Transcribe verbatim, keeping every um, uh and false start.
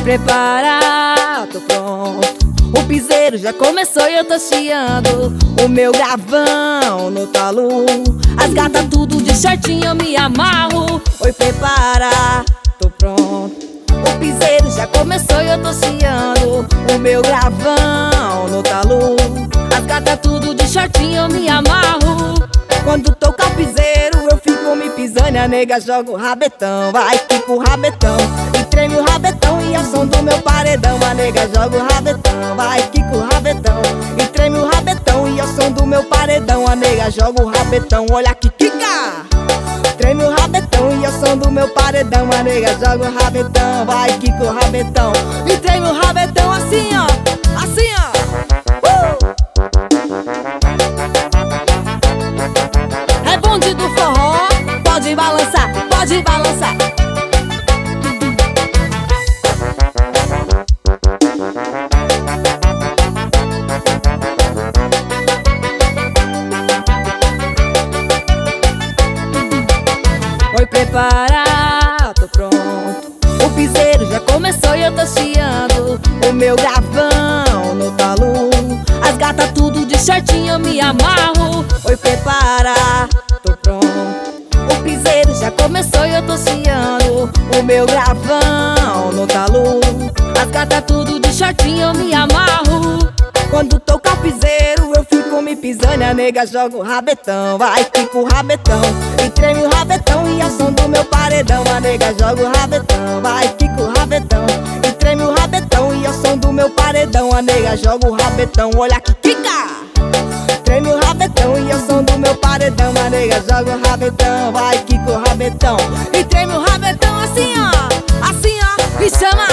prepara, tô pronto. O piseiro já começou e eu tô chiando. O meu gravão no talo. As gatas tudo de shortinho, eu me amarro. Oi, prepara, tô pronto. O piseiro já começou e eu tô chiando. O meu gravão no talo. As gatas tudo de shortinho, eu me amarro. Quando toca o piseiro eu fico me pisando e a nega joga o rabetão. Vai, quica o rabetão e treme o rabetão e ao som do meu paredão. A nega joga o rabetão, vai, quica o rabetão e treme o rabetão e ao som do meu paredão. A nega joga o rabetão, olha que quica. Treme o rabetão e ao som do meu paredão. A nega joga o rabetão, vai, quica o rabetão e treme o rabetão assim ó, assim ó. Bonde do forró, pode balançar, pode balançar. Oi, prepara, tô pronto. O piseiro já começou e eu tô chiando. O meu gravão no talo. As gatas tudo de shortinho, eu me amarro. Oi, prepara, tô pronto. O piseiro já começou e eu tô chiando. O meu gravão no talo. As gatas tudo de shortinho, eu me amarro. Quando toca o piseiro eu fico me pisando e a nega joga o rabetão. Vai, quica o rabetão e treme o rabetão e ao som do meu paredão. A nega joga o rabetão, vai, quica o rabetão e treme o rabetão e ao som do meu paredão. A nega joga o rabetão, olha que quica. Treme o rabetão e ao som do meu paredão. A nega joga o rabetão, vai, quica o rabetão e treme o rabetão assim ó, assim ó. Me chama